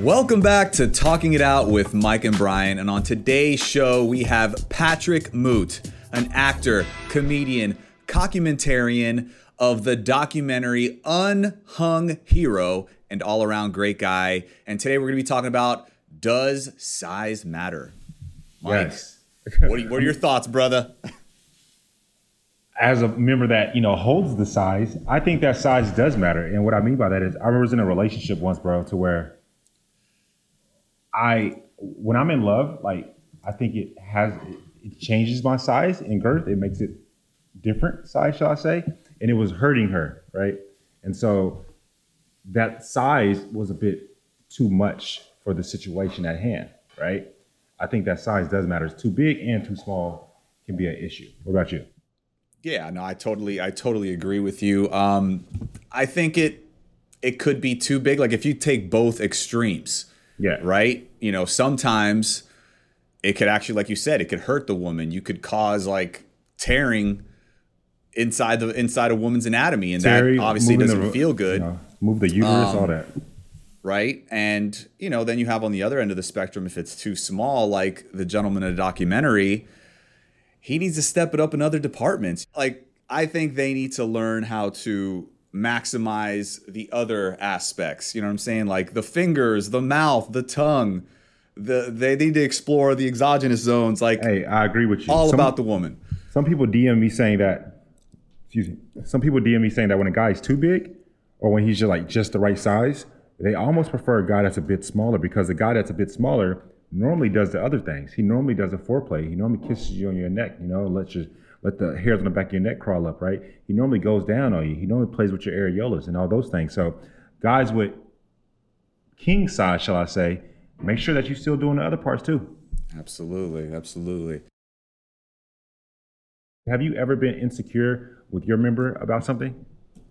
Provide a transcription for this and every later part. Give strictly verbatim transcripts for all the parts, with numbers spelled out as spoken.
Welcome back to Talking It Out with Mike and Brian. And on today's show, we have Patrick Moot, an actor, comedian, cockumentarian of the documentary Unhung Hero, and all-around great guy. And today we're going to be talking about, does size matter? Mike, yes. what, are you, what are your thoughts, brother? As a member that, you know, holds the size, I think that size does matter. And what I mean by that is I was in a relationship once, bro, to where I, when I'm in love, like, I think it has, it changes my size and girth. It makes it different size, shall I say. And it was hurting her, right? And so that size was a bit too much for the situation at hand, right? I think that size does matter. It's too big and too small can be an issue. What about you? Yeah, no, I totally, I totally agree with you. Um, I think it, it could be too big. Like if you take both extremes, yeah, right? You know, sometimes it could actually, like you said, it could hurt the woman. You could cause like tearing inside the inside a woman's anatomy, and Terry, that obviously doesn't the, feel good. You know, move the uterus, um, all that. Right. And, you know, then you have on the other end of the spectrum, if it's too small, like the gentleman in the documentary, he needs to step it up in other departments. Like, I think they need to learn how to maximize the other aspects. You know what I'm saying? Like the fingers, the mouth, the tongue. The they need to explore the exogenous zones. Like, hey, I agree with you. All some, about the woman. Some people D M me saying that, excuse me, some people D M me saying that when a guy is too big or when he's just like just the right size, they almost prefer a guy that's a bit smaller, because the guy that's a bit smaller normally does the other things. He normally does the foreplay. He normally kisses you on your neck, you know, let you let the hairs on the back of your neck crawl up, right? He normally goes down on you. He normally plays with your areolas and all those things. So guys with king size, shall I say, make sure that you're still doing the other parts too. Absolutely, absolutely. Have you ever been insecure with your member about something?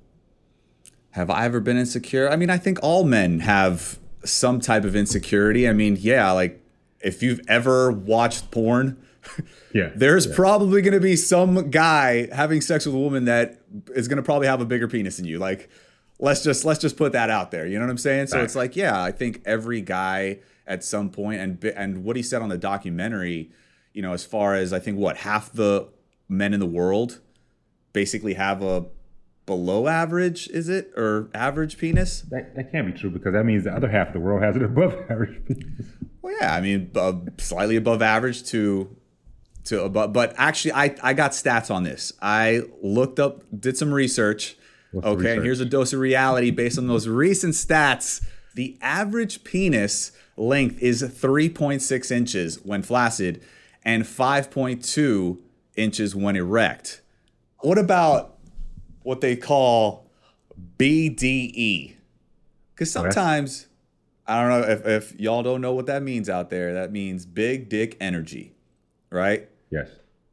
Have I ever been insecure? I mean, I think all men have some type of insecurity. I mean, yeah, like if you've ever watched porn, yeah, there's yeah. probably going to be some guy having sex with a woman that is going to probably have a bigger penis than you. Like, let's just let's just put that out there. You know what I'm saying? So Back. It's like, yeah, I think every guy at some point, and and what he said on the documentary, you know, as far as I think what half the men in the world basically have a below average, is it, or average penis? That that can't be true, because that means the other half of the world has an above average penis. Well, yeah, I mean, uh, slightly above average to to above. But actually, I I got stats on this. I looked up, did some research. What's okay, research? And here's a dose of reality based on those recent stats. The average penis length is three point six inches when flaccid and five point two inches when erect. What about what they call B D E? Because sometimes, I don't know if, if y'all don't know what that means out there. That means big dick energy, right? Yes.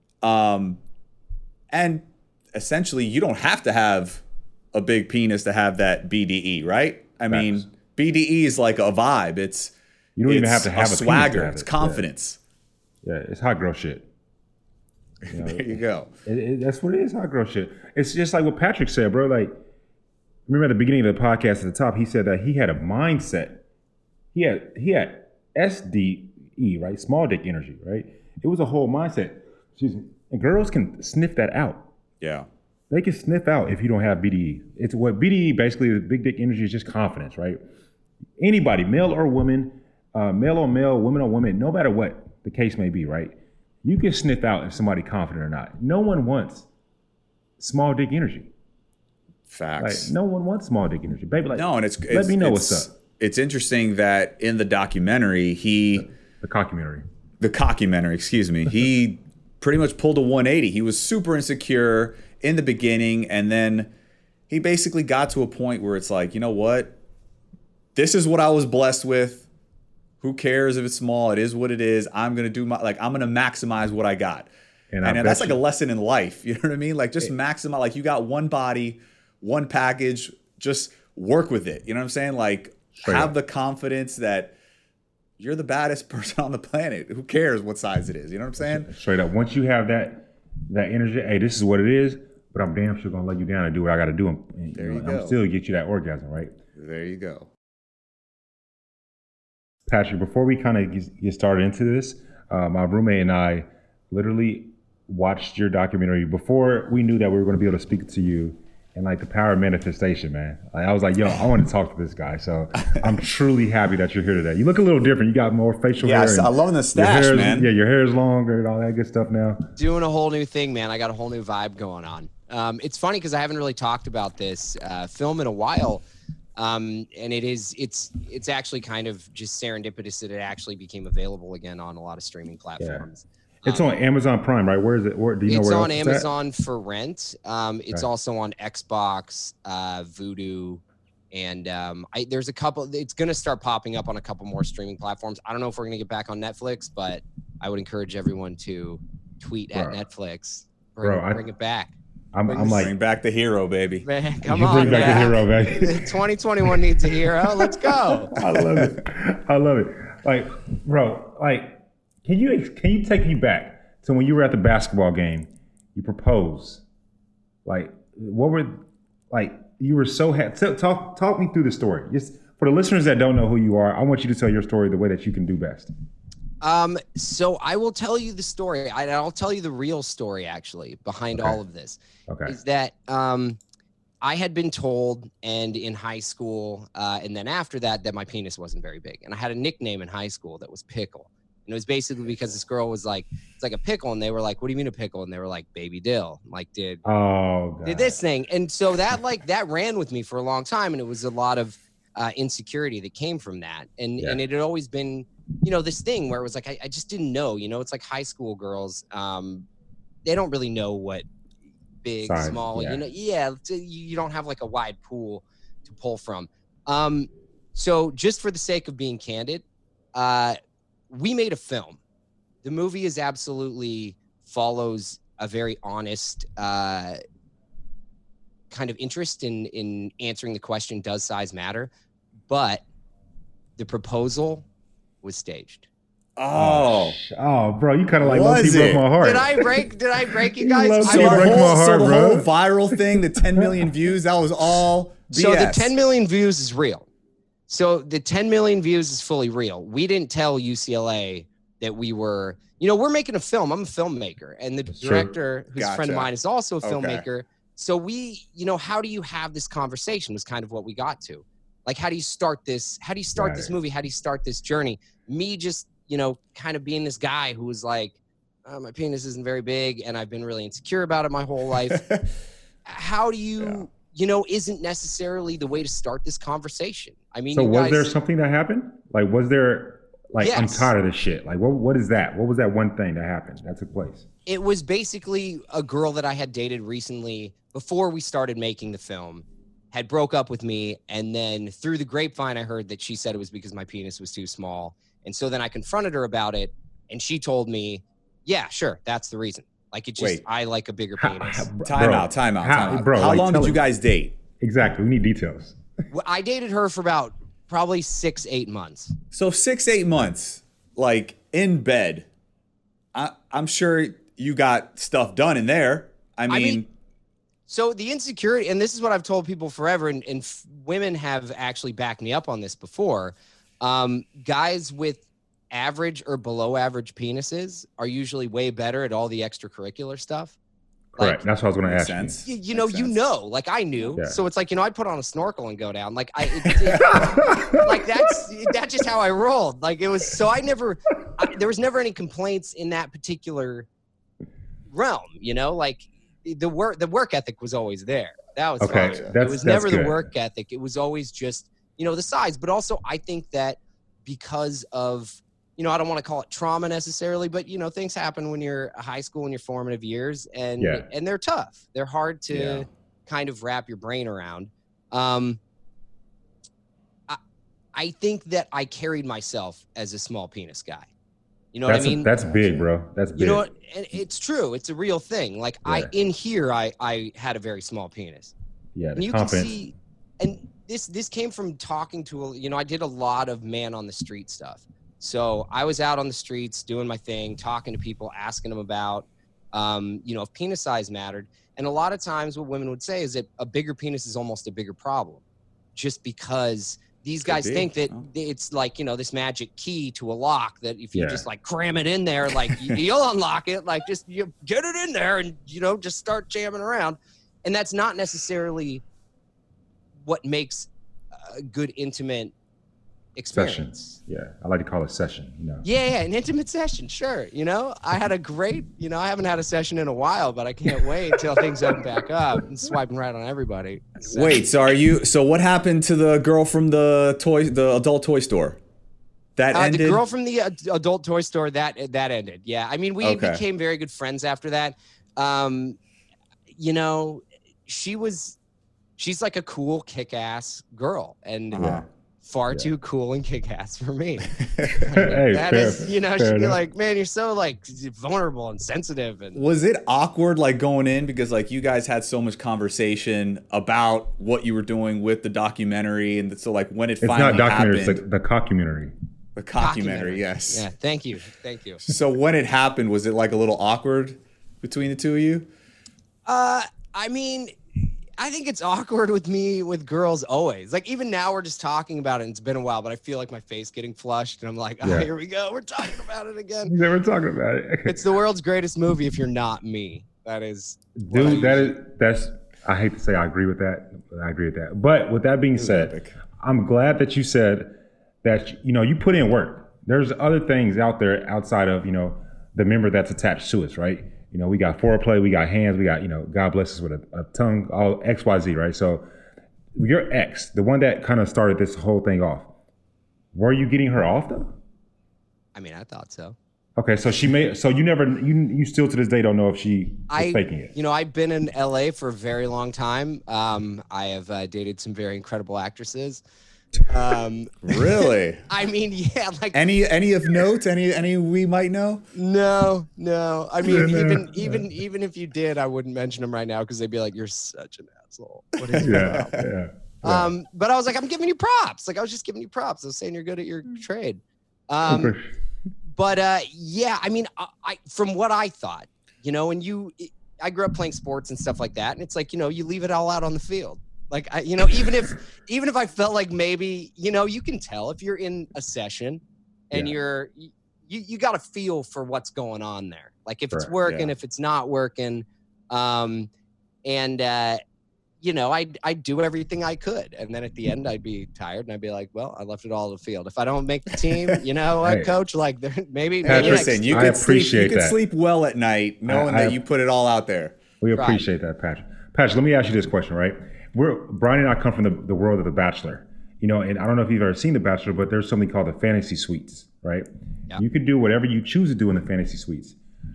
Um, and essentially, you don't have to have a big penis to have that B D E, right? I Facts. mean, B D E is like a vibe. It's you don't it's even have to have a, a swagger. Have it's it. confidence. Yeah. yeah, it's hot girl shit. You know, there you go. It, it, that's what it is, hot girl shit. It's just like what Patrick said, bro. Like, remember at the beginning of the podcast at the top, he said that he had a mindset. He had he had S D E, right? Small dick energy, right? It was a whole mindset. Excuse me. And girls can sniff that out. Yeah. They can sniff out if you don't have B D E. It's what B D E basically is. Big dick energy is just confidence, right? Anybody, male or woman, uh, male on male, woman on woman, no matter what the case may be, right? You can sniff out if somebody confident or not. No one wants small dick energy. Facts. Like, no one wants small dick energy, baby. Like, no, and it's let it's, me know it's, what's up. It's interesting that in the documentary, he The, the cockumentary. The cockumentary, excuse me. He pretty much pulled a one eighty. He was super insecure in the beginning, and then he basically got to a point where it's like, you know what? This is what I was blessed with. Who cares if it's small? It is what it is. I'm going to do my, like, I'm going to maximize what I got. And, and that's like you, a lesson in life. You know what I mean? Like, just maximize, like, you got one body, one package, just work with it. You know what I'm saying? Like, have up. the confidence that you're the baddest person on the planet. Who cares what size it is? You know what I'm saying? Straight up. Once you have that, that energy, hey, this is what it is, but I'm damn sure going to let you down and do what I got to do. And, there you, you know, go. I'm still get you that orgasm, right? There you go. Patrick, before we kind of get started into this, uh, my roommate and I literally watched your documentary before we knew that we were going to be able to speak to you, and like the power of manifestation, man. Like, I was like, yo, I want to talk to this guy. So I'm truly happy that you're here today. You look a little different. You got more facial yeah, hair. Yeah, I love the stash, is, man. Yeah, your hair is longer and all that good stuff now. Doing a whole new thing, man. I got a whole new vibe going on. Um, it's funny because I haven't really talked about this uh, film in a while. Um, and it is, it's, it's actually kind of just serendipitous that it actually became available again on a lot of streaming platforms. Yeah. It's um, on Amazon Prime, right? Where is it? Where, do you it's know where on else Amazon it's at? for rent. Um, it's okay. also on Xbox, uh, Vudu, and um, I, there's a couple. It's going to start popping up on a couple more streaming platforms. I don't know if we're going to get back on Netflix, but I would encourage everyone to tweet Bro. at Netflix. Bring, Bro, I, bring it back. I'm, bring, I'm like, bring back the hero, baby. Man, come you on, bring back man. the hero, baby. twenty twenty-one needs a hero. Let's go. I love it. I love it. Like, bro, like, can you can you take me back to when you were at the basketball game? You proposed. Like, what were like? You were so happy. Talk talk me through the story. Just for the listeners that don't know who you are, I want you to tell your story the way that you can do best. Um, so I will tell you the story. I, I'll tell you the real story actually behind Okay. all of this. Okay. Is that um, I had been told, and in high school, uh, and then after that, that my penis wasn't very big, and I had a nickname in high school that was Pickle, and it was basically because this girl was like, "It's like a pickle," and they were like, "What do you mean a pickle?" And they were like, "Baby Dill." I'm like, did Oh, God. did this thing, and so that like that ran with me for a long time, and it was a lot of uh, insecurity that came from that, and Yeah. and it had always been, you know, this thing where it was like I, I just didn't know, you know, it's like high school girls, um, they don't really know what big, Size, small, yeah. you know, yeah, it's- you you don't have like a wide pool to pull from. Um, so just for the sake of being candid, uh, we made a film. The movie is absolutely follows a very honest uh, kind of interest in in answering the question, does size matter? But the proposal was staged. Oh. sh- oh, bro, you kind of like Was low-key broke it? my heart. Did I break? Did I break you You guys? love I So to the love- break my whole, so heart, the bro. whole viral thing, the ten million views, that was all B S. So the ten million views is real. So the ten million views is fully real. We didn't tell U C L A that we were, you know, we're making a film. I'm a filmmaker, and the That's true. director, who's a friend of Gotcha. mine, is also a Okay. filmmaker. So we, you know, how do you have this conversation was kind of what we got to. Like, how do you start this? How do you start Got this it. movie? How do you start this journey? Me just, you know, kind of being this guy who was like, oh, my penis isn't very big, and I've been really insecure about it my whole life. How do you, Yeah. you know, isn't necessarily the way to start this conversation. I mean, So you was guys, there something that happened? Like, was there like I'm Yes. tired of this shit? Like, what what is that? What was that one thing that happened that took place? it was basically a girl that I had dated recently before we started making the film had broke up with me. And then through the grapevine, I heard that she said it was because my penis was too small. And so then I confronted her about it, and she told me, yeah, sure, that's the reason. Like, it just, Wait. I like a bigger How- penis. how- Time bro, out, time out, how- time out. bro, How like, long tell did you us. guys date? Exactly. We need details. Well, I dated her for about probably six, eight months. So six, eight months, like in bed. I, I'm sure you got stuff done in there. I mean, I mean, So the insecurity, and this is what I've told people forever, and, and f- women have actually backed me up on this before. Um, guys with average or below average penises are usually way better at all the extracurricular stuff. Correct. Like, That's what I was going to makes ask sense. you. you, you know, Makes you sense. know, like I knew. Yeah. So it's like, you know, I'd put on a snorkel and go down. Like I, it, it, like that's that's just how I rolled. Like it was. So I never, I, there was never any complaints in that particular realm. You know, like the work, the work ethic was always there. That was Okay, fine. that's- it was that's never good. the work ethic. It was always just, you know, the size. But also, I think that because of, you know, I don't want to call it trauma necessarily, but you know, things happen when you're a high school in your formative years, and Yeah. and they're tough. They're hard to Yeah. kind of wrap your brain around. Um, I I think that I carried myself as a small penis guy. You know That's what I mean? that's big, bro. That's big. You know what? And it's true. It's a real thing. Like I, Yeah. in here, I, I had a very small penis, yeah, and the you can confidence. see, and this, this came from talking to, a, you know, I did a lot of man on the street stuff. So I was out on the streets doing my thing, talking to people, asking them about, um, you know, if penis size mattered. And a lot of times what women would say is that a bigger penis is almost a bigger problem, just because these guys be. think that Oh. it's like, you know, this magic key to a lock that if you Yeah. just like cram it in there, like you, you'll unlock it, like just you get it in there and, you know, just start jamming around. And that's not necessarily what makes a good intimate Session. experience. Yeah, I like to call it session. You know. Yeah, yeah, an intimate session, sure. You know, I had a great, you know, I haven't had a session in a while, but I can't wait until things open back up and swiping right on everybody. So- Wait, so are you? So what happened to the girl from the toy, the adult toy store? That Uh, ended. the girl from the uh, adult toy store that that ended. Yeah, I mean, we Okay. became very good friends after that. Um, you know, she was, she's like a cool, kick-ass girl, and Uh-huh. far Yeah. too cool and kick-ass for me. Hey, That fair- is, you know, fair she'd be enough. like, "Man, you're so like vulnerable and sensitive," and Was it awkward like going in because like you guys had so much conversation about what you were doing with the documentary, and so like when it It's finally not documentary. happened, It's the, the cockumentary. the documentary, yes. Yeah, thank you, thank you. So when it happened, was it like a little awkward between the two of you? Uh, I mean, I think it's awkward with me with girls always. Like even now we're just talking about it and it's been a while, but I feel like my face getting flushed and I'm like, oh, Yeah. here we go. We're talking about it again. You never talking about it. It's the world's greatest movie if you're not me. That is Dude, that is that's. I hate to say I agree with that. But I agree with that. But with that being said, epic. I'm glad that you said that. You know, you put in work. There's other things out there outside of you know the member that's attached to us, right? You know, we got foreplay, we got hands, we got you know, God bless us with a, a tongue, all X, Y, Z, right? So your ex, the one that kind of started this whole thing off, were you getting her off though? I mean, I thought so. Okay, so she made. So you never, you you still to this day don't know if she was I, faking it. you know, I've been in L A for a very long time. Um, I have uh, dated some very incredible actresses. Um, Really? I mean, yeah, like any any of note? Any any we might know? no, no. I mean, No, even no. even even if you did, I wouldn't mention them right now because they'd be like, "You're such an asshole." What is Yeah, yeah. yeah. Um, but I was like, I'm giving you props. Like I was just giving you props. I was saying you're good at your trade. Um, Okay. but uh, yeah, I mean, I, I from what I thought, you know, and you, I grew up playing sports and stuff like that, and it's like, you know, you leave it all out on the field. Like, I, you know, even if even if I felt like maybe, you know, you can tell if you're in a session and Yeah. you're you you got to feel for what's going on there. Like if it's Correct, working, yeah. if it's not working, um, and uh, you know, I'd, I'd do everything I could. And then at the end, I'd be tired and I'd be like, well, I left it all on the field. If I don't make the team, you know what, Hey. coach, like there- maybe, Patrick, maybe next- Listen, you I could sleep. You appreciate could that. sleep well at night knowing I- that I- you put it all out there. We Right. appreciate that, Patrick. Patrick, let me ask you this question, right? We're Brian and I come from the, the world of The Bachelor, you know, and I don't know if you've ever seen The Bachelor, but there's something called the fantasy suites, right? Yeah. You can do whatever you choose to do in the fantasy suites.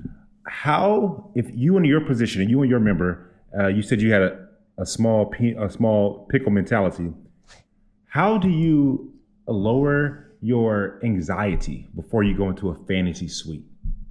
How, if you in your position and you and your member, uh, you said you had a, a small pe- a small pickle mentality. How do you lower your anxiety before you go into a fantasy suite?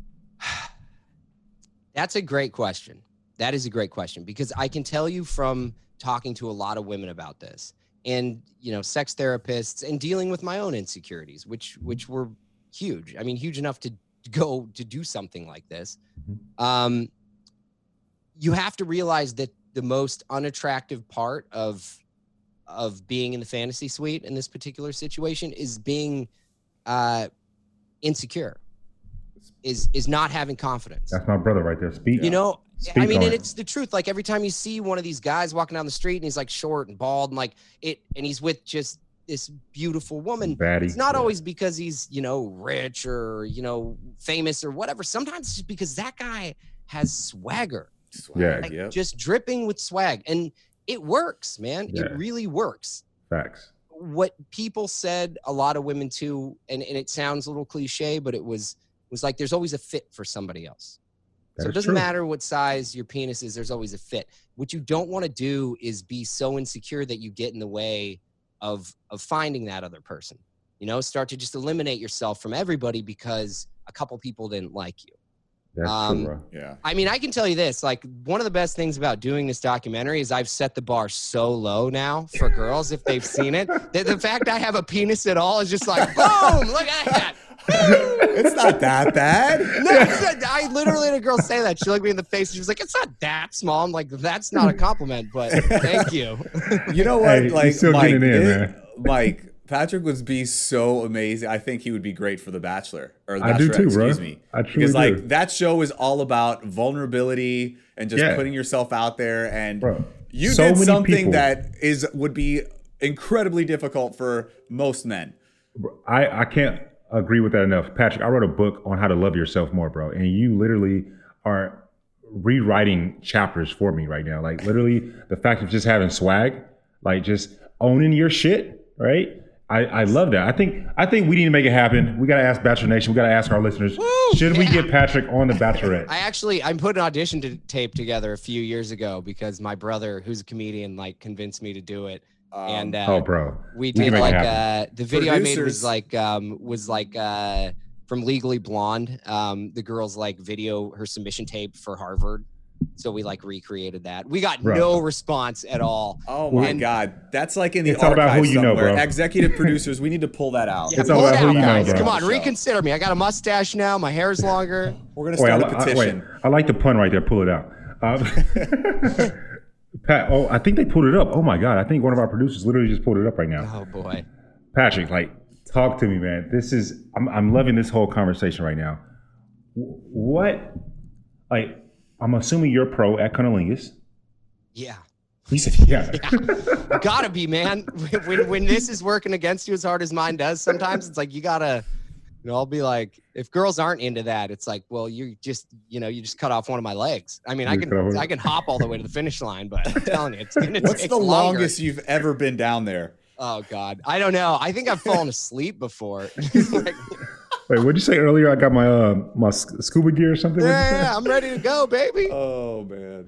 That's a great question. That is a great question because I can tell you from talking to a lot of women about this and, you know, sex therapists and dealing with my own insecurities, which, which were huge. I mean, huge enough to go to do something like this. Um, you have to realize that the most unattractive part of, of being in the fantasy suite in this particular situation is being, uh, insecure, is, is not having confidence. That's my brother right there. Speak. You know, Speak I mean, on and it. it's the truth. Like every time you see one of these guys walking down the street and he's like short and bald and like it, and he's with just this beautiful woman. Baddie, It's not yeah. always because he's, you know, rich or, you know, famous or whatever. Sometimes it's just because that guy has swagger, Yeah. like Yep. just dripping with swag. And it works, man. Yeah. It really works. Facts. What people said, a lot of women too, and, and it sounds a little cliche, but it was, was like, there's always a fit for somebody else. That So it is doesn't true. matter what size your penis is, there's always a fit. What you don't want to do is be so insecure that you get in the way of of finding that other person. You know, start to just eliminate yourself from everybody because a couple people didn't like you. That's Um, true, bro. Yeah. I mean, I can tell you this, like one of the best things about doing this documentary is I've set the bar so low now for girls if they've seen it. That the fact I have a penis at all is just like, boom, look at that. It's not that bad. No, it's not, I literally had a girl say that. She looked me in the face and she was like, it's not that small. I'm like, that's not a compliment, but thank you. You know what? Hey, you're like still Mike, getting in, it- man. Mike, Patrick would be so amazing. I think he would be great for The Bachelor or The I do Bachelorette, too, bro. excuse me. I truly because like do. that show is all about vulnerability and just Yeah. putting yourself out there. And Bro, you so did many something people- that is would be incredibly difficult for most men. I, I can't agree with that enough. Patrick, I wrote a book on how to love yourself more, bro. And you literally are rewriting chapters for me right now. Like literally the fact of just having swag, like just owning your shit, right? I, I love that. I think I think we need to make it happen. We got to ask Bachelor Nation. We got to ask our listeners, Woo, should we yeah. get Patrick on The Bachelorette? I actually I put an audition to tape together a few years ago because my brother, who's a comedian, like convinced me to do it. Um, and uh, oh, bro. we can did make it like happen. uh, the video I made was Producers. like um, was like uh, from Legally Blonde. Um, the girl's like video her submission tape for Harvard. So we like recreated that. We got Bro. no response at all. Oh my And- God, that's like in the It's all about archives who you know, somewhere. bro. Executive producers, we need to pull that out. It's pull all it about who out, you know, guys. bro. Come on, Show. reconsider me. I got a mustache now. My hair's longer. We're gonna Wait, I, start a I- wait, petition. I like the pun right there. Pull it out. Um, Pat, oh, I think they pulled it up. Oh my God. I think one of our producers literally just pulled it up right now. Oh boy. Patrick, like, talk to me, man. This is, I'm, I'm loving this whole conversation right now. W- What, like, I'm assuming you're pro at Cunnilingus. Yeah. He said, yeah. Gotta be, man. When when this is working against you as hard as mine does, sometimes it's like you gotta, you know, I'll be like, if girls aren't into that, it's like, well, you just, you know, you just cut off one of my legs. I mean, I You cut off can one- I can hop all the way to the finish line, but I'm telling you, it's gonna What's take the longer. longest you've ever been down there? Oh God, I don't know. I think I've fallen asleep before. Like, Wait, what'd you say earlier? I got my uh, my s- scuba gear or something? What'd you say? yeah, I'm ready to go, baby. Oh man.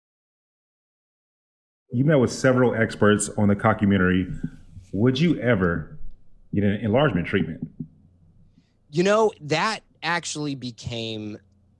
You met with several experts on the cockumentary. Would you ever get an enlargement treatment? You know, that actually became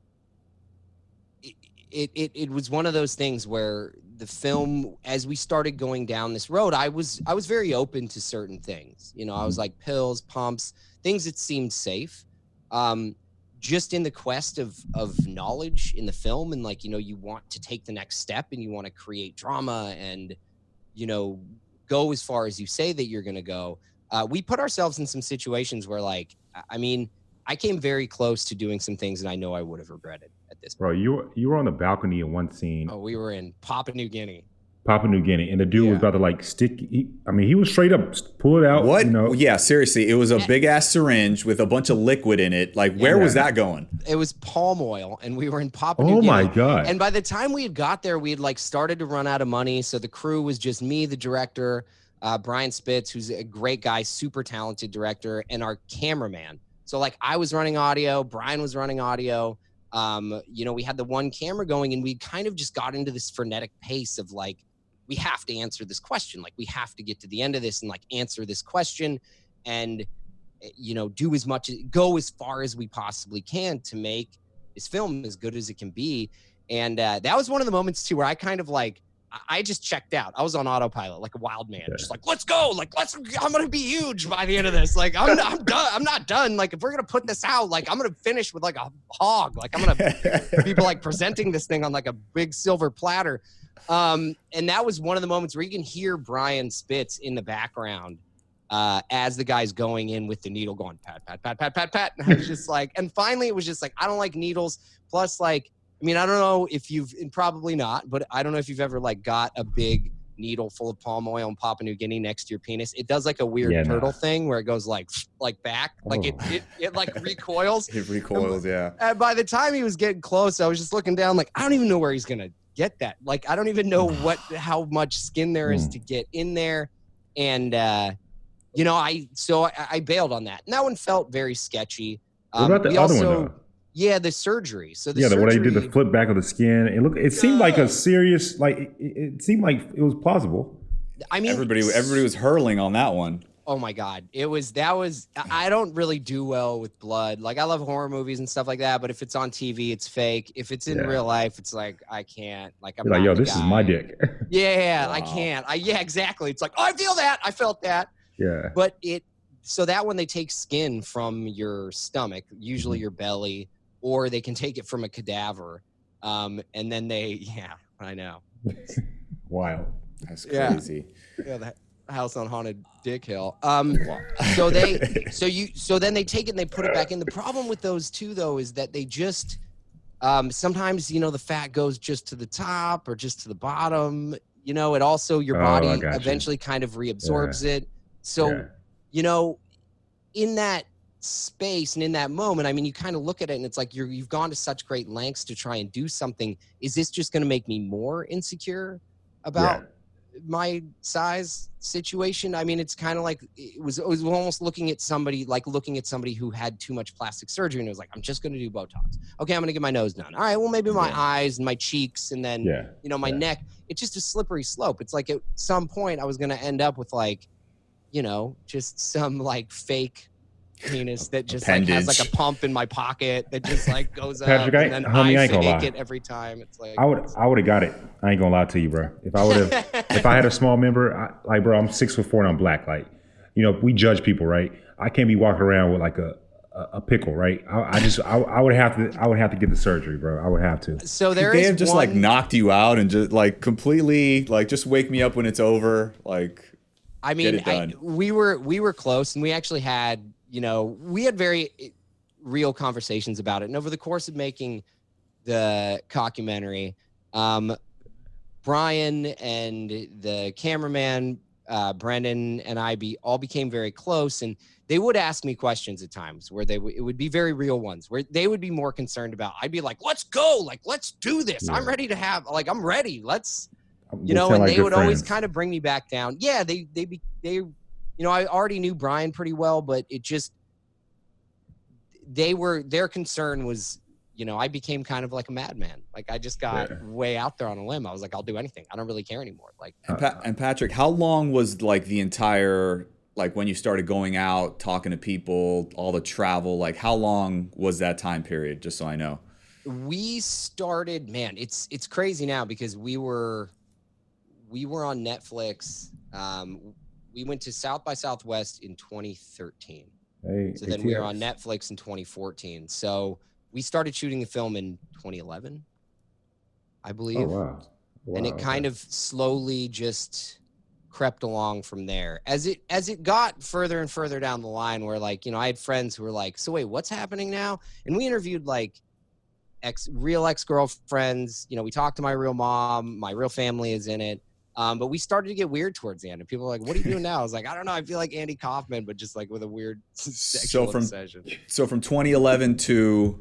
it, it, it, it was one of those things where the film, as we started going down this road, I was I was very open to certain things. You know, I was like pills, pumps, things that seemed safe. Um, just in the quest of of knowledge in the film, and like, you know, you want to take the next step and you want to create drama and, you know, go as far as you say that you're gonna go. Uh, we put ourselves in some situations where, like, I mean, I came very close to doing some things that I know I would have regretted at this point. Bro, you were, you were on the balcony in one scene, Oh, we were in Papua New Guinea. Papua New Guinea, and the dude was Yeah. about to like stick. He, I mean, he was straight up pull it out. What? You know, Yeah, seriously, it was a Yeah. big ass syringe with a bunch of liquid in it. Like, where was Yeah. that going? It was palm oil, and we were in Papua New oh Guinea. my God. And by the time we had got there, we had like started to run out of money. So the crew was just me, the director, uh, Brian Spitz, who's a great guy, super talented director, and our cameraman. So like I was running audio, Brian was running audio. Um, you know, we had the one camera going, and we kind of just got into this frenetic pace of like, we have to answer this question. Like we have to get to the end of this and like answer this question and, you know, do as much, go as far as we possibly can to make this film as good as it can be. And uh, that was one of the moments too, where I kind of like, I- I just checked out. I was on autopilot like a wild man, Yeah. just like, let's go. Like, let's, I'm going to be huge by the end of this. Like, I'm, I'm done. I'm not done. Like, if we're going to put this out, like, I'm going to finish with like a hog. Like, I'm going to people like presenting this thing on like a big silver platter. Um, and that was one of the moments where you can hear Brian Spitz in the background uh, as the guy's going in with the needle going, pat, pat, pat, pat, pat, pat. And I was just like, and finally it was just like, I don't like needles. Plus, like, I mean, I don't know if you've, and probably not, but I don't know if you've ever like got a big needle full of palm oil in Papua New Guinea next to your penis. It does like a weird Yeah, nah. turtle thing where it goes like, like back, like it, Oh. it, it like recoils. It recoils, yeah. And by the time he was getting close, I was just looking down like, I don't even know where he's going to get that. Like, I don't even know what, how much skin there is Mm. to get in there. And, uh, you know, I, so I, I bailed on that. And that one felt very sketchy. What about the we other also, one though? Yeah, the surgery. So the Yeah, the surgery, what they did the flip back of the skin. It looked. It seemed like Yeah. a serious. Like it, it seemed like it was plausible. I mean, Everybody, everybody was hurling on that one. oh my God. It was, that was, I I don't really do well with blood. Like I love horror movies and stuff like that, but if it's on T V, it's fake. If it's in Yeah. real life, it's like, I can't, like, I'm You're like, not yo, the this is guy. my dick. Yeah, I Wow. can't. I, yeah, exactly. It's like, oh, I feel that. I felt that. yeah. But it, so that when they take skin from your stomach, usually Mm-hmm. your belly, or they can take it from a cadaver. Um, and then they, yeah, I know. Wild. That's Yeah. crazy. Yeah, that, House on Haunted Dick Hill. Um, so they, so you, so then they take it and they put it back in. The problem with those two, though, is that they just, um, sometimes, you know, the fat goes just to the top or just to the bottom. You know, it also, your Oh, body I got you. eventually kind of reabsorbs it. So, Yeah. you know, in that space and in that moment, I mean, you kind of look at it and it's like you're, you've gone to such great lengths to try and do something. Is this just going to make me more insecure about my size situation? I mean, it's kind of like it was, it was almost looking at somebody like looking at somebody who had too much plastic surgery and it was like, I'm just going to do Botox. Okay, I'm going to get my nose done. All right, well, maybe my Yeah. eyes and my cheeks and then, Yeah. you know, my Yeah. neck. It's just a slippery slope. It's like at some point I was going to end up with like, you know, just some like fake penis that just like has like a Appendage. pump in my pocket that just like goes up Patrick, I- and then homie, I I ain't gonna fake lie. it every time. It's like I would I would have got it. I ain't gonna lie to you, bro. If I would have, if I had a small member, I, like, bro, I'm six foot four and I'm black. Like, you know, we judge people, right? I can't be walking around with like a a, a pickle, right? I, I just I, I would have to I would have to get the surgery, bro. I would have to. so there They is have just one, like knocked you out and just like completely like just wake me up when it's over. Like, I Get mean, it I, done. we were we were close, and we actually had, you know, we had very real conversations about it. And over the course of making the documentary, um, Brian and the cameraman, uh, Brendan, and I be all became very close, and they would ask me questions at times where they w- it would be very real ones where they would be more concerned about. I'd be like, "Let's go! Like, let's do this! I'm Yeah. ready to have like I'm ready. Let's." They You know, sound and like they good would always friends. kind of bring me back down. Yeah, they they be they, you know, I already knew Brian pretty well, but it just they were their concern was, you know, I became kind of like a madman. Like I just got Yeah. way out there on a limb. I was like, I'll do anything. I don't really care anymore. Like and, pa- and Patrick, how long was like the entire like when you started going out, talking to people, all the travel? Like, how long was that time period? Just so I know. we started, man, it's it's crazy now because we were we were on Netflix. Um, we went to South by Southwest in twenty thirteen. Hey, So then we were A T X. on Netflix in twenty fourteen. So we started shooting the film in twenty eleven, I believe. Oh wow. Wow. And it kind of slowly just crept along from there. As it as it got further and further down the line where like, you know, I had friends who were like, so wait, what's happening now? And we interviewed like ex real ex-girlfriends. You know, we talked to my real mom, my real family is in it. Um, but we started to get weird towards the end, and people were like, "What are you doing now?" I was like, "I don't know. I feel like Andy Kaufman, but just like with a weird sexual from- obsession." So from twenty eleven to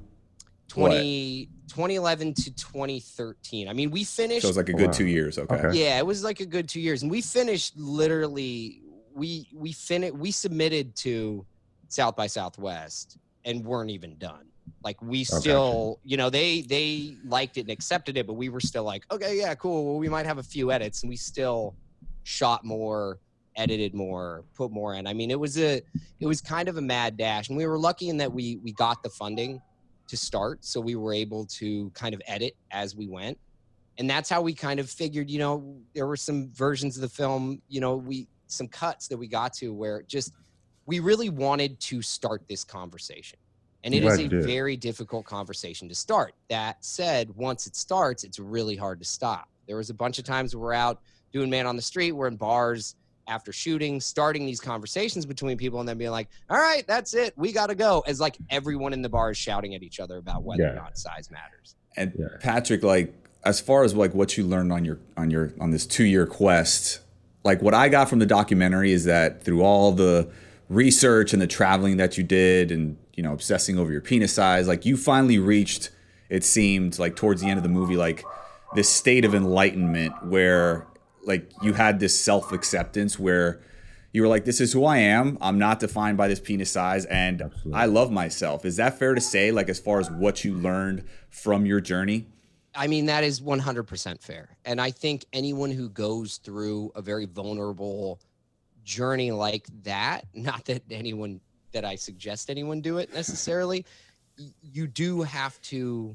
twenty, twenty eleven to twenty thirteen. I mean, we finished. so it was like a Oh, good wow. two years. Okay. Okay. Yeah, it was like a good two years, and we finished literally. We we finished. We submitted to South by Southwest and weren't even done. Like we gotcha. still, you know, they they liked it and accepted it, but we were still like, okay, yeah, cool. Well, we might have a few edits, and we still shot more, edited more, put more in. I mean, it was a it was kind of a mad dash, and we were lucky in that we we got the funding to start, so we were able to kind of edit as we went. And that's how we kind of figured, you know, there were some versions of the film, you know, we some cuts that we got to where just we really wanted to start this conversation. And it I'm is glad a you did. very difficult conversation to start. That said, once it starts, it's really hard to stop. There was a bunch of times where we're out doing Man on the Street, we're in bars after shooting, starting these conversations between people and then being like, all right, that's it, we got to go. As like everyone in the bar is shouting at each other about whether Yeah. or not size matters. And Yeah. Patrick, like as far as like what you learned on your on your on this two year quest, like what I got from the documentary is that through all the research and the traveling that you did and, you know, obsessing over your penis size, like you finally reached, it seemed like towards the end of the movie, like this state of enlightenment where like you had this self-acceptance where you were like, this is who I am. I'm not defined by this penis size and Absolutely. I love myself. Is that fair to say, like as far as what you learned from your journey? I mean, that is one hundred percent fair. And I think anyone who goes through a very vulnerable journey like that, not that anyone, that I suggest anyone do it necessarily, y- you do have to,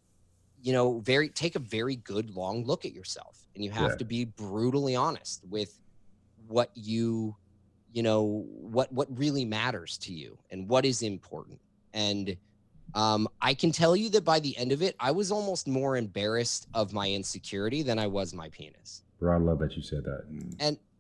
you know, very, take a very good long look at yourself. And you have Yeah. to be brutally honest with what you, you know, what, what really matters to you and what is important. And um, I can tell you that by the end of it, I was almost more embarrassed of my insecurity than I was my penis. Bro, I love that you said that. And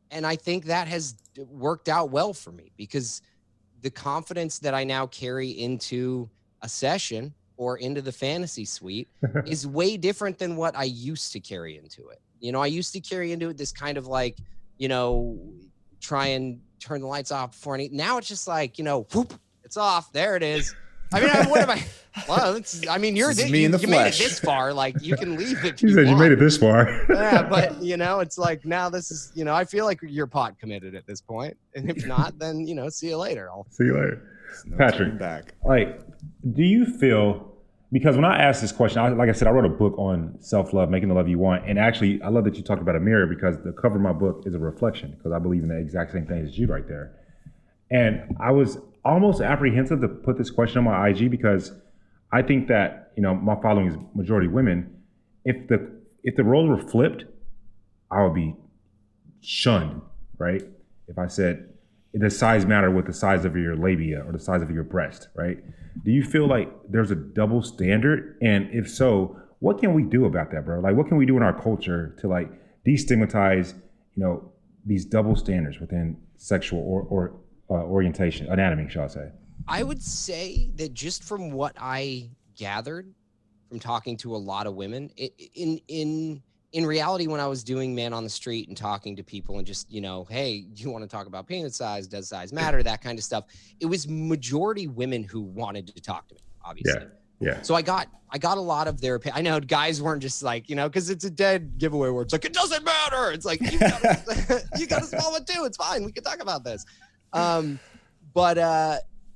and I think that has worked out well for me because the confidence that I now carry into a session or into the fantasy suite is way different than what I used to carry into it. You know, I used to carry into it this kind of like, you know, try and turn the lights off before any. Now it's just like, you know, whoop, it's off. There it is. I mean, I, what am I? Well, it's, I mean, you're This is th- me you, in the you made it flesh. this far. Like, you can leave if He you said want. you made it this far. Yeah, but you know, it's like now this is, you know, I feel like you're pot committed at this point, and if not, then you know, see you later. I'll, See you later. No Patrick. turning back. Like, do you feel, because when I asked this question, I, like I said, I wrote a book on self-love, making the love you want. And actually, I love that you talked about a mirror because the cover of my book is a reflection because I believe in the exact same thing as you right there. And I was almost apprehensive to put this question on my I G because I think that, you know, my following is majority women. If the if the roles were flipped, I would be shunned, right? If I said, does size matter with the size of your labia or the size of your breast, right? Do you feel like there's a double standard? And if so, what can we do about that, bro? Like, what can we do in our culture to like destigmatize, you know, these double standards within sexual or, or uh, orientation, anatomy, shall I say? I would say that just from what I gathered from talking to a lot of women, it, in in in reality, when I was doing Man on the Street and talking to people and just, you know, hey, do you want to talk about penis size? Does size matter? That kind of stuff. It was majority women who wanted to talk to me, obviously. Yeah. Yeah. So I got I got a lot of their opinion. I know guys weren't just like, you know, because it's a dead giveaway where it's like, it doesn't matter. It's like, you got, a, you got a small one too. It's fine. We can talk about this. Um, but uh,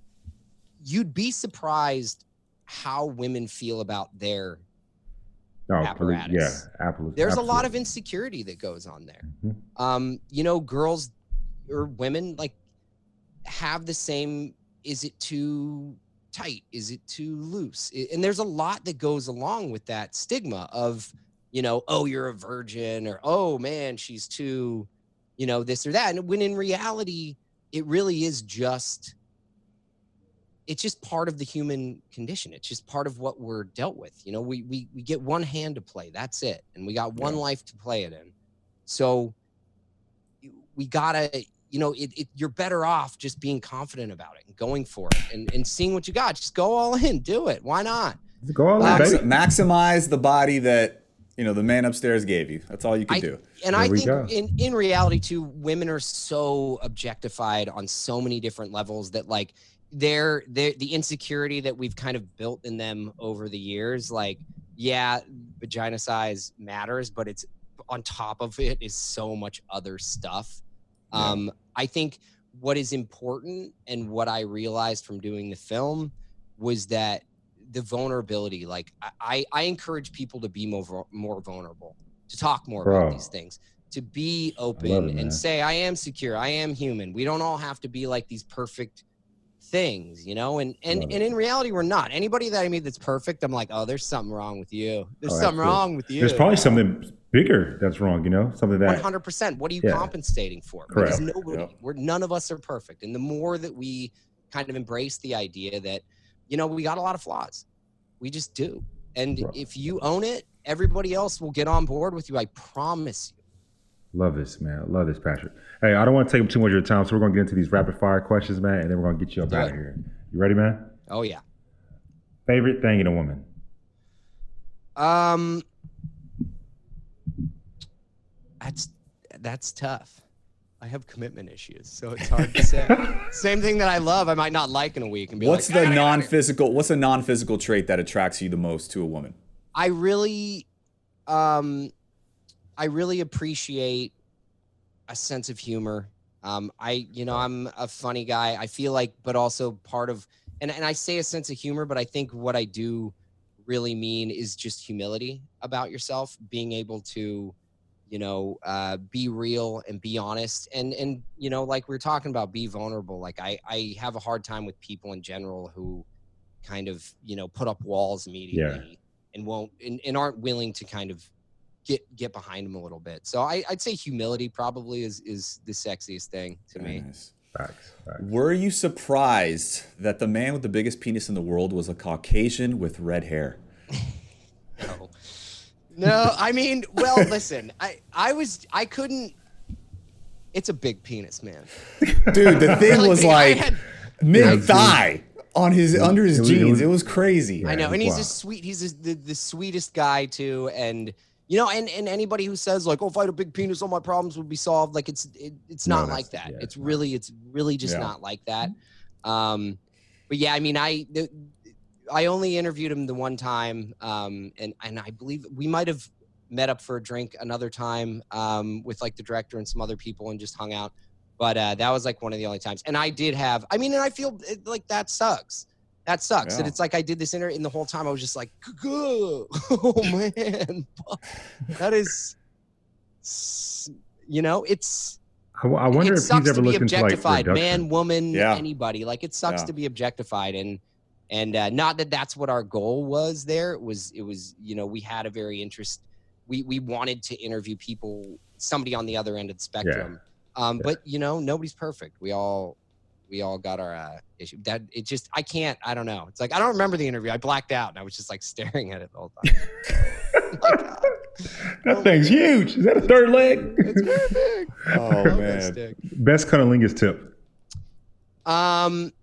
you'd be surprised how women feel about their No, apparatus. Yeah, absolutely. There's absolutely. a lot of insecurity that goes on there. Mhm. Um, you know, girls or women like have the same, is it too tight? Is it too loose? I- And there's a lot that goes along with that stigma of, you know, oh, you're a virgin, or, oh man, she's too, you know, this or that. And when in reality, it really is just, it's just part of the human condition. It's just part of what we're dealt with. You know, we we we get one hand to play. That's it. And we got one Yeah. life to play it in. So we gotta, you know, it, it you're better off just being confident about it and going for it and, and seeing what you got. Just go all in, do it. Why not? Go on, Max- baby. Maximize the body that, you know, the man upstairs gave you. That's all you can I- do. And There I we think go. in, in reality too, women are so objectified on so many different levels that like they're, they're the insecurity that we've kind of built in them over the years. Like, yeah, vagina size matters, but it's on top of it is so much other stuff. Yeah. Um, I think what is important and what I realized from doing the film was that the vulnerability, like I, I, I encourage people to be more, vul- more vulnerable, to talk more Bro. about these things, to be open it, man. and say, I am secure. I am human. We don't all have to be like these perfect things, you know? And, and, Love it. and in reality, we're not. Anybody that I meet that's perfect, I'm like, oh, there's something wrong with you. There's Oh, something absolutely. wrong with you. There's probably something bigger that's wrong, you know? Something one that, hundred percent. What are you Yeah. compensating for? Correct. Because nobody, Yep. we're none of us are perfect. And the more that we kind of embrace the idea that, you know, we got a lot of flaws. We just do. And Right. if you own it, everybody else will get on board with you. I promise you. love this, man. Love this, Patrick. Hey, I don't want to take up too much of your time, so we're going to get into these rapid fire questions, man, and then we're going to get you up Do out it. of here. You ready, man? Oh yeah. Favorite thing in a woman? Um, that's, that's tough. I have commitment issues, so it's hard to say. Same thing that I love, I might not like in a week and be What's like, the "I gotta get out of here." non-physical? What's a non-physical trait that attracts you the most to a woman? I really, um, I really appreciate a sense of humor. Um, I, you know, I'm a funny guy. I feel like, but also part of, and, and I say a sense of humor, but I think what I do really mean is just humility about yourself, being able to, you know, uh, be real and be honest. And, and, you know, like we we're talking about, be vulnerable. Like I, I have a hard time with people in general who kind of, you know, put up walls immediately and won't, and, and aren't willing to kind of get, get behind them a little bit. So I, I'd say humility probably is, is the sexiest thing to me. Nice. Facts. Facts. Were you surprised that the man with the biggest penis in the world was a Caucasian with red hair? No. No, I mean, well, listen, I, I was, I couldn't, it's a big penis, man. Dude, the thing Really was big. I like had- mid thigh on his under his it was- it jeans. was- It was crazy. I know, it's and he's a wild. sweet. He's a, the the sweetest guy too, and you know, and and anybody who says like, "Oh, if I had a big penis, all my problems would be solved," like it's it, it's No, not that's- like that. yeah, it's it's not. really it's really just Yeah. not like that. Um, but yeah, I mean, I the, I only interviewed him the one time, um, and and I believe we might have met up for a drink another time um, with like the director and some other people and just hung out. But uh, that was like one of the only times. And I did have, I mean, and I feel it, like that sucks. That sucks. Yeah. And it's like I did this interview, and the whole time I was just like, oh man, that is, you know, it's. I, I wonder it if sucks he's ever to be looked into like objectified, reduction. man, woman, Yeah. anybody. Like it sucks Yeah. to be objectified, and and uh, not that that's what our goal was. There, it was it was you know we had a very interest. We we wanted to interview people, somebody on the other end of the spectrum. Um, Yeah. But you know, nobody's perfect. We all we all got our uh, issue. That it just I can't. I don't know. It's like I don't remember the interview. I blacked out, and I was just like staring at it the whole time. Oh my God. That thing's huge. Is that a third leg? It's very big. Oh Love that man. stick. Best cunnilingus tip. Um,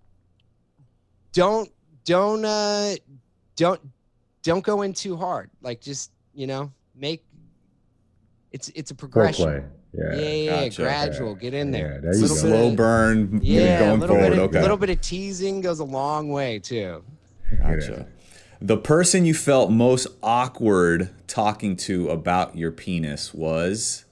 don't don't uh don't don't go in too hard. Like just you know make it's it's a progression. Foreplay. Yeah. Yeah, yeah, yeah, Gotcha. gradual. Get in there. Yeah, there A you little go. bit Slow of- burn. Yeah, a going little forward. bit of, Okay. little bit of teasing goes a long way too. Gotcha. The person you felt most awkward talking to about your penis was.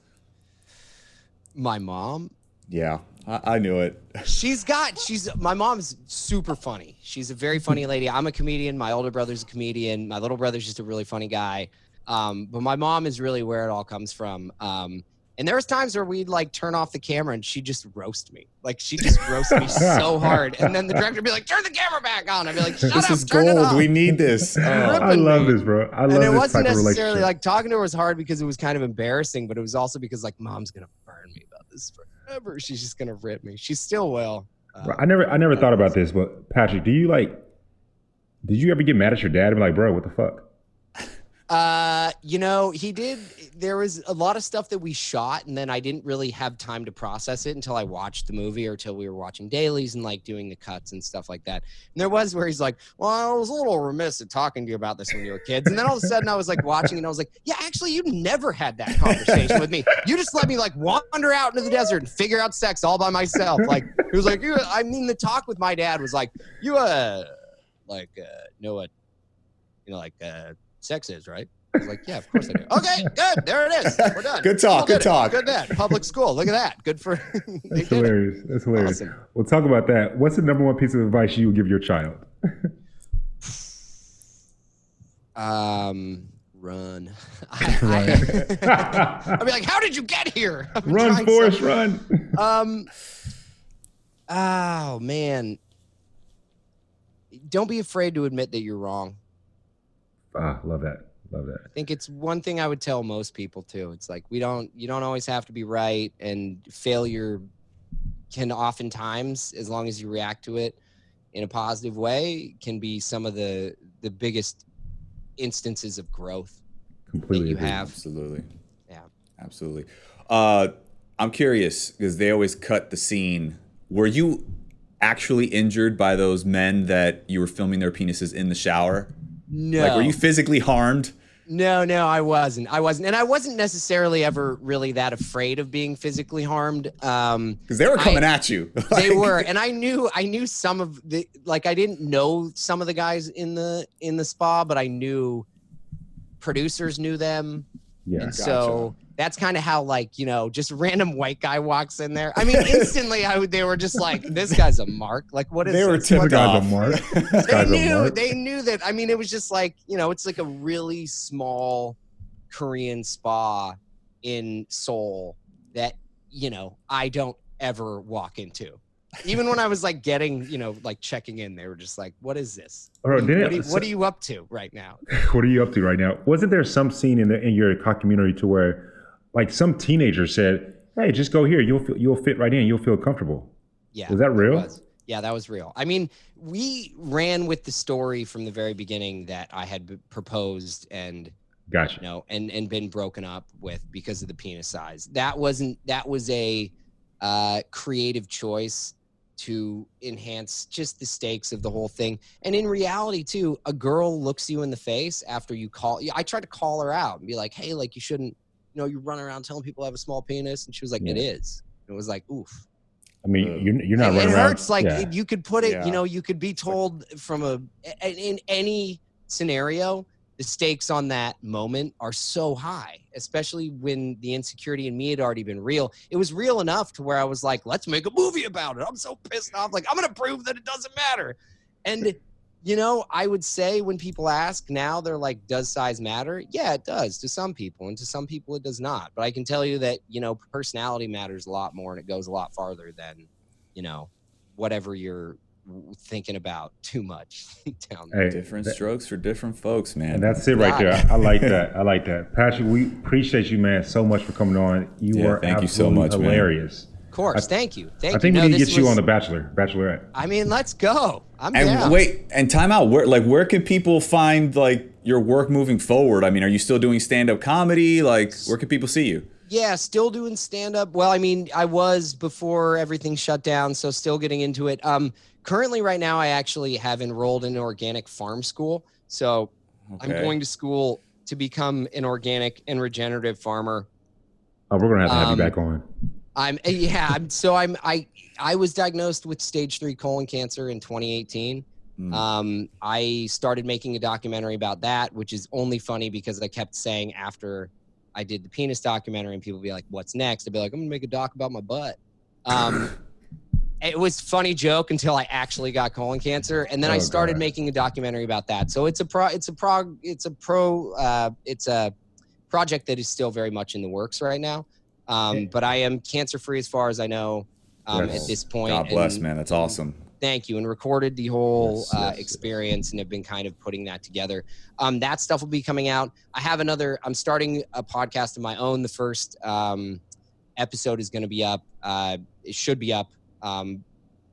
My mom. Yeah, I, I knew it. She's got she's my mom's super funny. She's a very funny lady. I'm a comedian. My older brother's a comedian. My little brother's just a really funny guy. Um, but my mom is really where it all comes from. Um, and there was times where we'd like turn off the camera and she'd just roast me. Like she'd just roast me so hard. And then the director would be like, turn the camera back on. I'd be like, shut This up, is turn it gold. off. We need this. Oh. I love this, bro. I love And it this wasn't type of necessarily relationship. like talking to her was hard because it was kind of embarrassing, but it was also because like mom's gonna burn me about this forever. She's just gonna rip me. She still will. Uh, Bro, I never, I never thought about this, but Patrick, do you like? Did you ever get mad at your dad and be like, bro, what the fuck? Uh, you know, he did. There was a lot of stuff that we shot, and then I didn't really have time to process it until I watched the movie or till we were watching dailies and like doing the cuts and stuff like that. And there was where he's like, "Well, I was a little remiss at talking to you about this when you were kids." And then all of a sudden, I was like watching, and I was like, "Yeah, actually, you never had that conversation with me. You just let me like wander out into the desert and figure out sex all by myself." Like he was like, "You." I mean, the talk with my dad was like, "You uh, like uh, know what, you know, like uh." sex is, right? I was like, yeah, of course I do. Okay, good. There it is. We're done. Good talk, People good did it. talk. Good dad. Public school. Look at that. Good for. they That's did it. hilarious. That's hilarious. Awesome. We'll talk about that. What's the number one piece of advice you would give your child? Um, run. I, I, I'd be like, how did you get here? I've been Run, trying Forrest, so- run. Um. Oh man. Don't be afraid to admit that you're wrong. Ah, love that. Love that. I think it's one thing I would tell most people too. It's like we don't you don't always have to be right, and failure can oftentimes, as long as you react to it in a positive way, can be some of the the biggest instances of growth Completely that you agree. have. Absolutely. Yeah. Absolutely. Uh, I'm curious because they always cut the scene. Were you actually injured by those men that you were filming their penises in the shower? No. Like, were you physically harmed? No, no, I wasn't. I wasn't. And I wasn't necessarily ever really that afraid of being physically harmed. Um Because they were coming I- at you. they Like- were, and I knew I knew some of the like I didn't know some of the guys in the in the spa, but I knew producers knew them. Yeah. And so that's kind of how, like, you know, just a random white guy walks in there. I mean, instantly I would they were just like, this guy's a mark. Like, what is They were this? tipped This guy's off. a mark. This They guy's a knew mark. they knew that. I mean, it was just like, you know, it's like a really small Korean spa in Seoul that, you know, I don't ever walk into. Even when I was like getting, you know, like checking in, they were just like, what is this? Bro, What, didn't- are you, what are you up to right now? What are you up to right now? Wasn't there some scene in the in your documentary to where, like, some teenager said, "Hey, just go here. You'll feel, you'll fit right in. You'll feel comfortable." Yeah. Was that real? It was. Yeah, that was real. I mean, we ran with the story from the very beginning that I had b- proposed and, Gotcha. you know, and, and been broken up with because of the penis size. That wasn't, that was a uh, creative choice to enhance just the stakes of the whole thing. And in reality too, a girl looks you in the face after you call. I tried to call her out and be like, hey, like you shouldn't, you know, you run around telling people I have a small penis. And she was like, Yeah. it is. It was like, oof. I mean, you're, you're not it, running it around. hurts. Like yeah. it, you could put it, Yeah. you know, you could be told from a, in any scenario, the stakes on that moment are so high, especially when the insecurity in me had already been real. It was real enough to where I was like, let's make a movie about it. I'm so pissed off. Like, I'm going to prove that it doesn't matter. And, you know, I would say when people ask now, they're like, does size matter? Yeah, it does to some people. And to some people, it does not. But I can tell you that, you know, personality matters a lot more and it goes a lot farther than, you know, whatever you're thinking about too much down there. Hey, Different that- strokes for different folks, man. And that's it right Got there. it. I, I like that. I like that. Patrick, we appreciate you, man, so much for coming on. You Yeah, are thank you so absolutely much, man. hilarious. Of course. I- Thank you. Thank I think you. we No, need to this get you was- on The Bachelor, Bachelorette. I mean, let's go. I'm and down. wait, and time out. Where like where can people find like your work moving forward? I mean, are you still doing stand-up comedy? Like, where can people see you? Yeah, still doing stand-up. Well, I mean, I was before everything shut down, so still getting into it. Um, currently, right now, I actually have enrolled in an organic farm school. So I'm Okay. going to school to become an organic and regenerative farmer. Oh, we're gonna have to have Um, you back on. I'm yeah. I'm, so I'm I I was diagnosed with stage three colon cancer in twenty eighteen. Mm. Um, I started making a documentary about that, which is only funny because I kept saying after I did the penis documentary and people would be like, what's next? I'd be like, I'm gonna make a doc about my butt. Um, it was a funny joke until I actually got colon cancer. And then Oh, I started God. making a documentary about that. So it's a pro, it's a prog, it's a pro, uh, it's a project that is still very much in the works right now. Um, but I am cancer free as far as I know, um, Yes. at this point. God bless, And- man. That's awesome. Thank you. And recorded the whole Yes, uh, yes, yes. experience and have been kind of putting that together. Um, that stuff will be coming out. I have another, I'm starting a podcast of my own. The first um, episode is going to be up. Uh, it should be up um,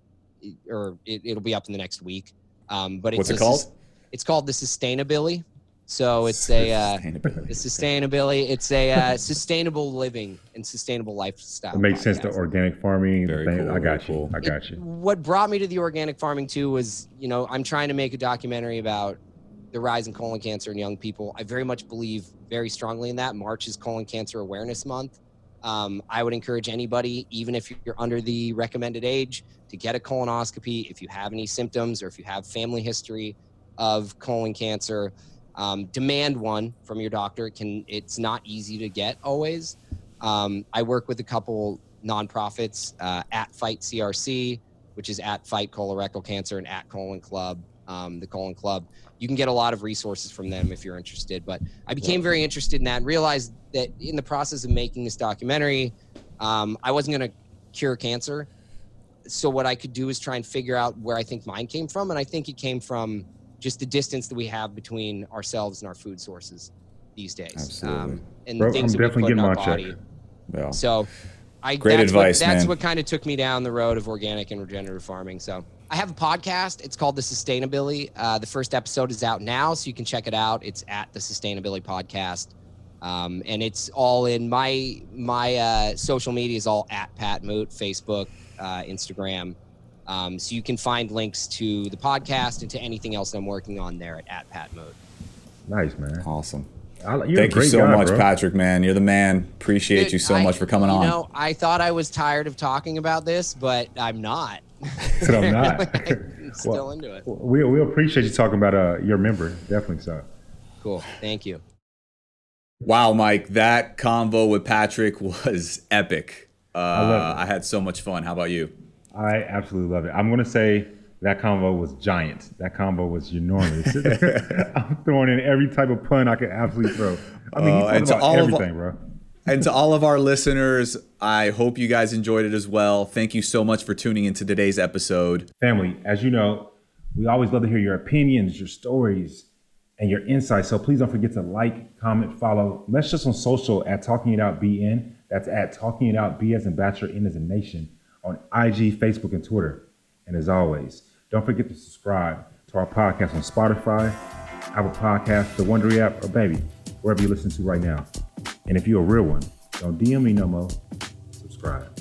or it, it'll be up in the next week. Um, but it's What's it a called? sus- It's called The Sustainability. So it's a, uh, Sustainability. the sustainability. It's a uh, sustainable living and sustainable lifestyle. It makes sense, the podcast. organic farming. Very thing. cool, I got very you. cool. I got you. What brought me to the organic farming too was, you know, I'm trying to make a documentary about the rise in colon cancer in young people. I very much believe very strongly in that. March is Colon Cancer Awareness Month. Um, I would encourage anybody, even if you're under the recommended age, to get a colonoscopy if you have any symptoms or if you have family history of colon cancer. Um, demand one from your doctor. It can it's not easy to get always. Um, I work with a couple nonprofits, uh, at Fight C R C, which is at Fight Colorectal Cancer, and at Colon Club, um, the Colon Club. You can get a lot of resources from them if you're interested. But I became very interested in that and realized that in the process of making this documentary, um, I wasn't going to cure cancer. So what I could do is try and figure out where I think mine came from. And I think it came from just the distance that we have between ourselves and our food sources these days. Absolutely. and Bro, the things I'm that we definitely put in getting our my check. body. Yeah. So I Great that's advice, what, that's man. what kind of took me down the road of organic and regenerative farming. So I have a podcast. It's called The Sustainability. Uh, the first episode is out now, so you can check it out. It's at The Sustainability Podcast. Um, and it's all in my my uh, social media is all at Pat Moot, Facebook, uh, Instagram. Um, so you can find links to the podcast and to anything else I'm working on there at, at Pat Moot. Nice, man. Awesome. I, you're a Thank you great so guy, much, bro. Patrick, man. You're the man. Appreciate Dude, you so I- much for coming you on. know, I thought I was tired of talking about this, but I'm not. So I'm not. I'm still Well, into it. We we appreciate you talking about uh your member. Definitely so. Cool. Thank you. Wow, Mike, that convo with Patrick was epic. Uh, I, love it. I had so much fun. How about you? I absolutely love it. I'm gonna say that combo was giant. That combo was enormous. I'm throwing in every type of pun I could absolutely throw. I mean, Uh, he's talking and to about all of- everything, bro. And to all of our listeners, I hope you guys enjoyed it as well. Thank you so much for tuning into today's episode. Family, as you know, we always love to hear your opinions, your stories, and your insights. So please don't forget to like, comment, follow. Message us on social at Talking It Out B N. That's at Talking It Out B as in Bachelor, N as in Nation on I G, Facebook, and Twitter. And as always, don't forget to subscribe to our podcast on Spotify, Apple Podcasts, the Wondery app, or baby, wherever you listen to right now. And if you're a real one, don't D M me no more. Subscribe.